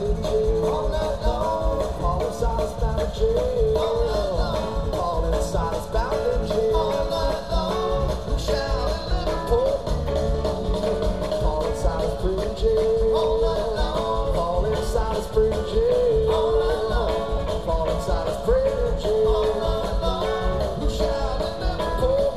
in jail. All night long. Paul and Silas bound in jail. All night long. Paul and Silas bound in jail. All night long. We shout in Liverpool. Paul and Silas free in jail. All night long. Paul and Silas free in jail. All night long. Paul and Silas free in jail. All night long. We shout in Liverpool.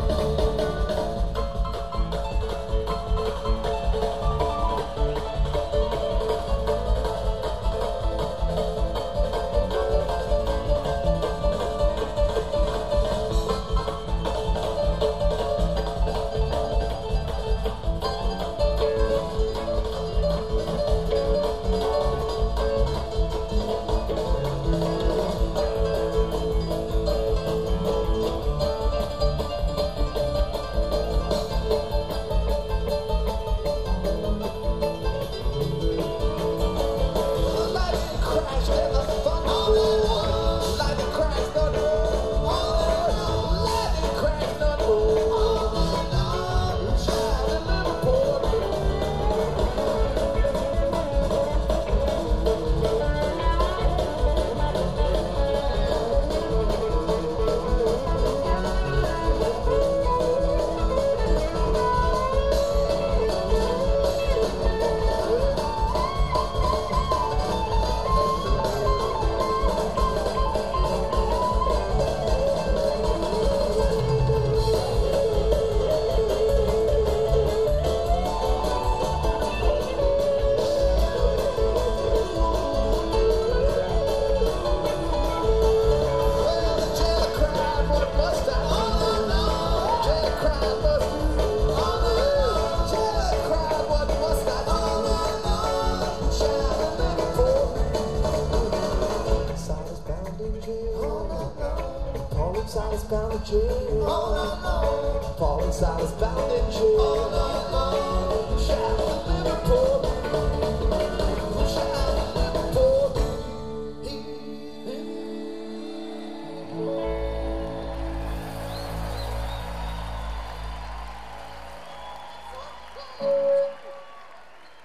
Silas bound in jail. All night long. Paul and Silas bound in jail. All night long. Shout to Liverpool.